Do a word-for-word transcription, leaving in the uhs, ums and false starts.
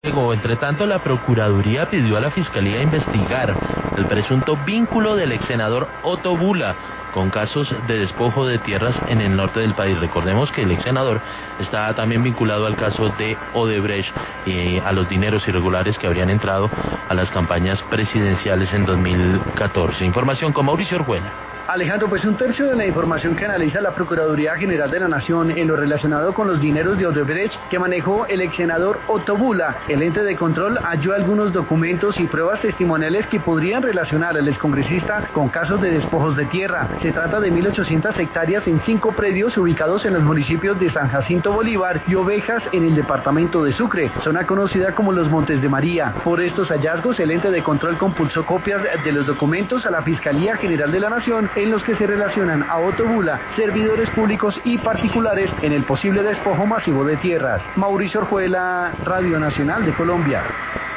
Entre tanto, la Procuraduría pidió a la Fiscalía investigar el presunto vínculo del ex senador Otto Bula con casos de despojo de tierras en el norte del país. Recordemos que el ex senador está también vinculado al caso de Odebrecht y a los dineros irregulares que habrían entrado a las campañas presidenciales en dos mil catorce. Información con Mauricio Orjuela. Alejandro, pues un tercio de la información que analiza la Procuraduría General de la Nación en lo relacionado con los dineros de Odebrecht que manejó el ex senador Otto Bula. El ente de control halló algunos documentos y pruebas testimoniales que podrían relacionar al excongresista con casos de despojos de tierra. Se trata de mil ochocientas hectáreas en cinco predios ubicados en los municipios de San Jacinto Bolívar y Ovejas en el departamento de Sucre, zona conocida como los Montes de María. Por estos hallazgos, el ente de control compulsó copias de los documentos a la Fiscalía General de la Nación en los que se relacionan a Otto Bula, servidores públicos y particulares en el posible despojo masivo de tierras. Mauricio Orjuela, Radio Nacional de Colombia.